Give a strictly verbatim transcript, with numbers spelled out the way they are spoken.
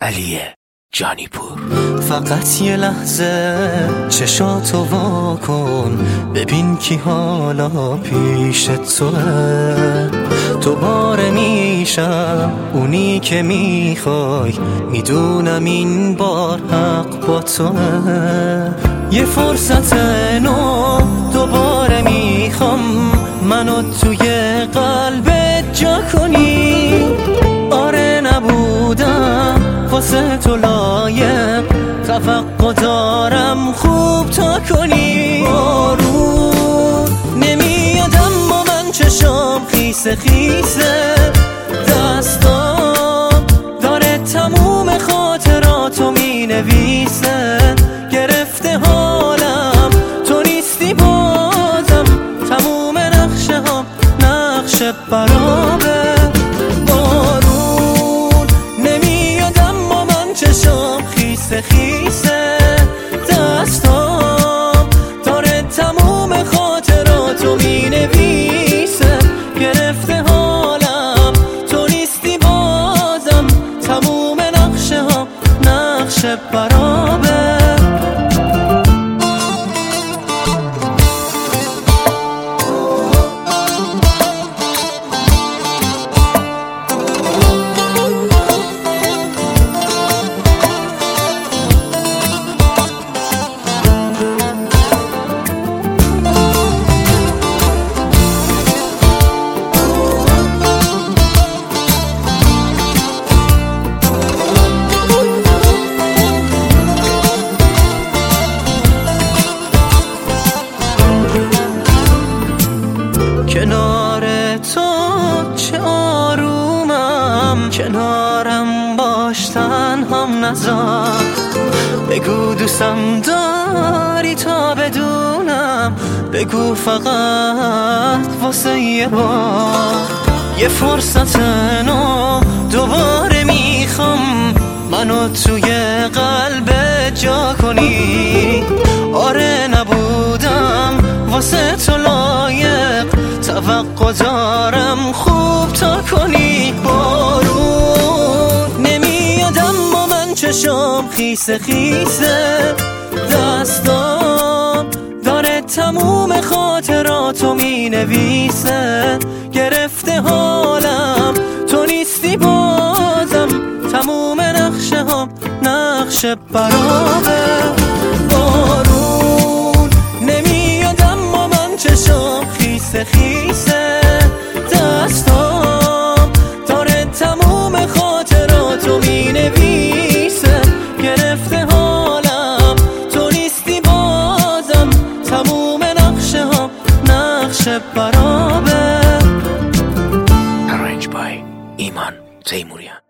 علی جانیپور. فقط یه لحظه چشاتو وا کن، ببین کی حالا پیش توه. تو باره میشم اونی که میخوای، میدونم این بار حق با توه. یه فرصت نو دوباره میخوام، منو توی قلبت جا کنی. آره نبودم واسه تو لایق، توقع دارم خوب تا کنی. بارون نمیاد اما من چشام خیسه خیسه، دستام داره تموم خاطراتو می نویسه. گرفته حالم تو نیستی بازم، تموم نقشه ها نقشه برابه. چشام خیسه خیسه، دستام داره تموم خاطراتو می نویسه. گرفته حالم تو نیستی بازم، تموم نقشه ها نقشه برابه. کنار تو چه آرومم، کنارم باش تنهام نذار. بگو دوستم داری تا بدونم، بگو فقط واسه یه بار. یه فرصت نو دوباره میخوام، منو توی قلب جا کنی. آره نبودم واسه تو لایق، توقع دارم خوب تا کنی. بارون نمیاد اما من چشام خیسه خیسه، دستام داره تموم خاطراتو می نویسه. گرفته حالم تو نیستی بازم، تموم نقشه ها نقشه برابه. بارون نمیاد اما من چشام خیسه خیسه، دستام داره تموم خاطراتو می نویسه. گرفته حالم تو نیستی بازم، تموم نقشه ها نقشه برابه. Arranged by ایمان تیموریان.